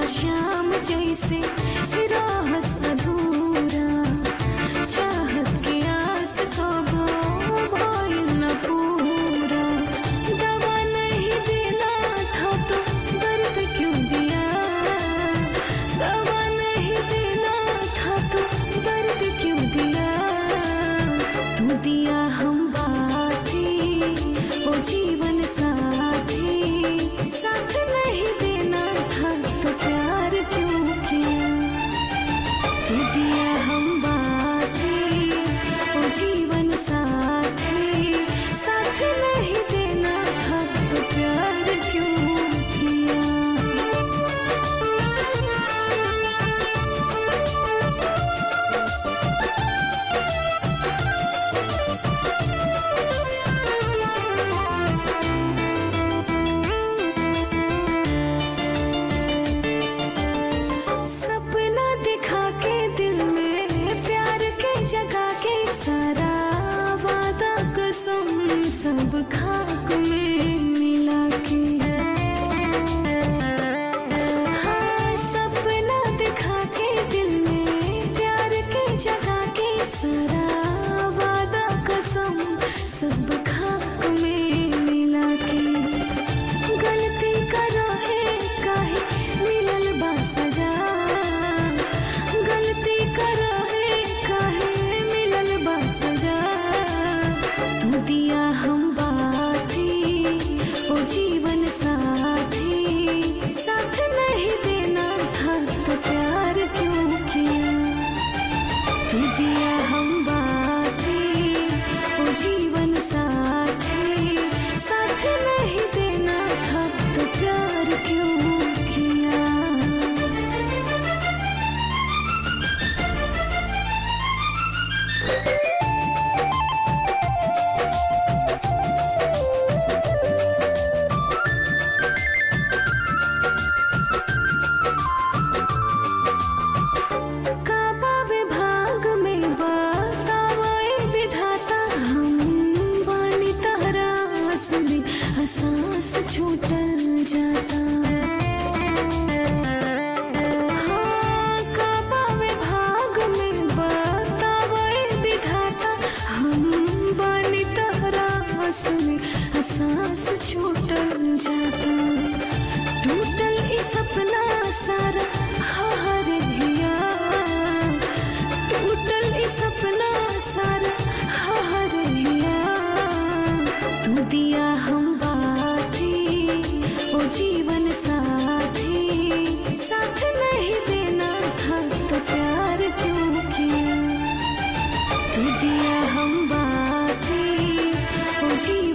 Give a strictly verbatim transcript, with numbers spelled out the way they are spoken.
श्याम जैसे रहस अधूरा, चाहत के आस कबो भइल न पूरा। दवा नहीं देना था तो दर्द क्यों दिया, दवा नहीं देना था तो दर्द क्यों दिया। तू दिया हम बाती ओ जीवन साथी, साथ नहीं देना था तो प्यार क्यों किया। तू दिया हम बाती ओ जीवन साथी, साथ नहीं देना था तो प्यार क्यों किया। सपना दिखा के दिल में प्यार के जगा के, सारा वादा कसम सब खाक में मिला के। हाँ सपना दिखा के दिल में प्यार के जगा के, सारा वादा कसम सब खाक में मिला के। गलती करो है काहे मिलल बा सजा, गलती करो है काहे मिलल बा सजा। तू दिया हम बाती ओ जीवन साथी, साथ नहीं देना था तो प्यार क्यों किया। तू दिया हम बाती ओ जीवन साथी, साथ नहीं देना था तो प्यार क्यों किया। काबा विभाग में बतावे विधाता, हम बानी तहरा में सांस छूटल जाता। हाँ काबा विभाग में बतावे विधाता, हम बानी तहरा में सांस छूटल जाता। टूटल ई सपना सारा हार हिया, टूटल ई सपना सारा हार हिया। तू दिया हम बाती ओ जीवन साथी, साथ नहीं देना था तो प्यार क्यों किया। तू दिया हम बाती ओ जीवन